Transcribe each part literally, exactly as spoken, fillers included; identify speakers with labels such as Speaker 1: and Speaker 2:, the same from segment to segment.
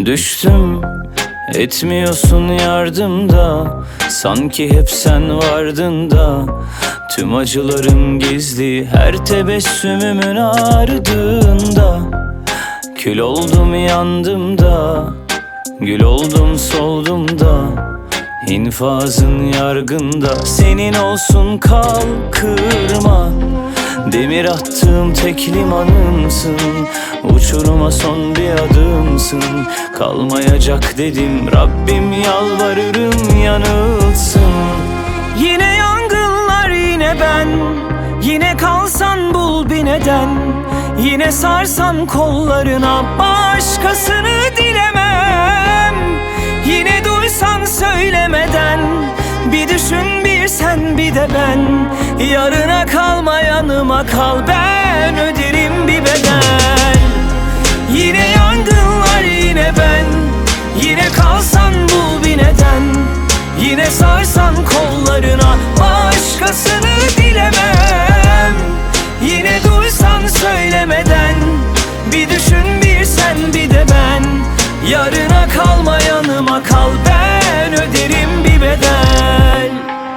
Speaker 1: Düştüm, etmiyorsun yardımda. Sanki hep sen vardın da. Tüm acılarım gizli, her tebessümümün ardında. Kül oldum yandım da, gül oldum soldum da. İnfazın yargında, senin olsun kal kırma. Demir attığım tek limanımsın, uçuruma son bir adımsın. Kalmayacak dedim, Rabbim yalvarırım yanılsın. Yine yangınlar, yine ben, yine kalsan bul bir neden. Yine sarsan kollarına, başkasını dilemem. Yine duysan söylemeden, bir düşün bir sen bir de ben. Yarına kalma yanıma kal, ben öderim bir bedel. Yine yangınlar, yine ben, yine kalsan bul bir neden. Yine sarsan kollarına, başkasını dilemem. Yine duysan söylemeden, bir düşün bir sen bir de ben. Yarına kalma yanıma kal, ben öderim bir bedel.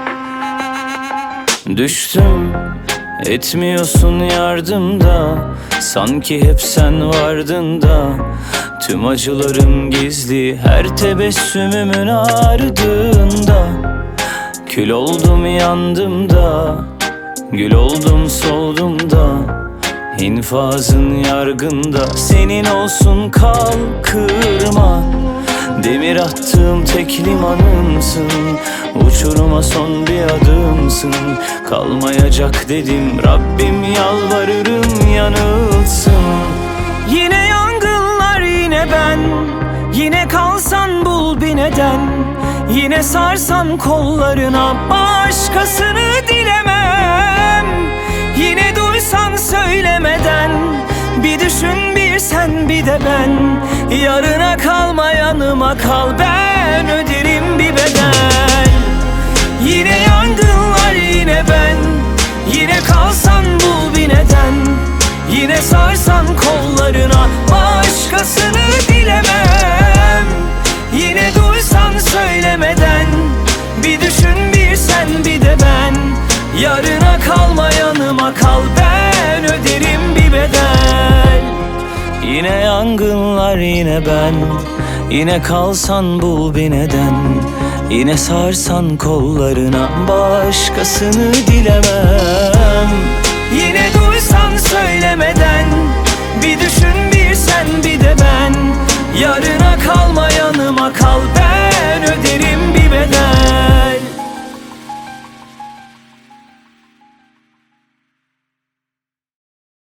Speaker 1: Düştüm, etmiyorsun yardımda. Sanki hep sen vardın da. Tüm acılarım gizli, her tebessümümün ardında. Kül oldum yandım da, gül oldum soldum da. İnfazın yargında, senin olsun kal kırma. Demir attığım tek limanımsın, uçuruma son bir adımsın. Kalmayacak dedim, Rabbim yalvarırım yanılsın. Yine yangınlar, yine ben, yine kalsan bul bir neden. Yine sarsan kollarına, başkasını dilemem. Yine duysan söylemeden, bir düşün bir sen bir de ben. Yarına kalma yanıma kal, ben öderim bir bedel. Yine yangınlar, yine ben, yine kalsan bul bir neden. Yine sarsan kollarına, başkasını dilemem. Yine duysan söylemeden, bir düşün bir sen bir de ben. Yarına kalma yanıma kal, ben öderim bir bedel. Yine yangınlar, yine ben, yine kalsan bul bir neden. Yine sarsan kollarına, başkasını dilemem. Yine duysan söylemeden, bir düşün bir sen bir de ben. Yarın